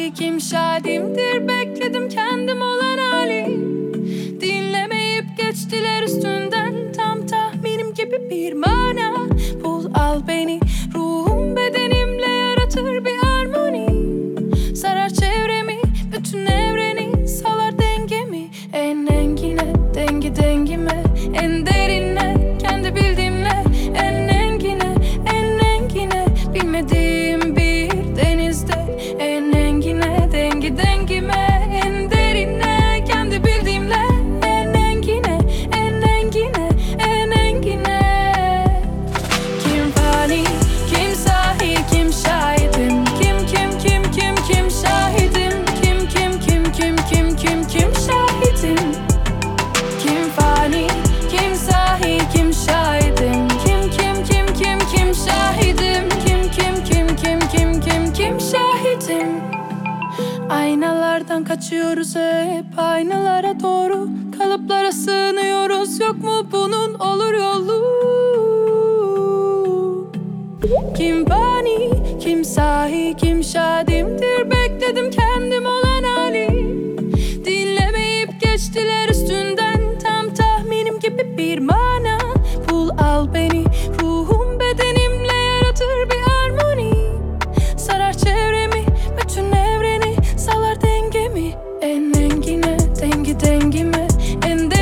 kim şahidimdir, bekledim kendim olan hali. Dinlemeyip geçtiler üstünden, tam tahminim gibi bir mana. Bul al beni, ruhum bedenimle yaratır bir harmoni. Sarar çevremi, bütün evreni, salar dengemi. En engine, dengi dengime, en derine, kendi bildiğimle. En engine, en engine, bilmediğim bir denizde. En engine, dengi dengime, en derine, kendi bildiğimle. En engine, en engine, en engine. Kim fani, kim sahi, kim şahidim? Kim şahidim? Kim şahidim? Kim fani, kim sahi, kim şahidim? Kim şahidim? Kim şahidim? Aynalardan kaçıyoruz hep, aynalara doğru, kalıplara sığınıyoruz. Yok mu bunun olur yolu? Kim fani, kim sahi, kim şahidimdir, bekledim kendim olan hali. Dinlemeyip geçtiler üstünden, tam tahminim gibi bir mana. Bul al beni, ruhum bedenimle yaratır bir harmoni. Sarar çevremi, bütün evreni, salar dengemi. En engine, dengi dengime, en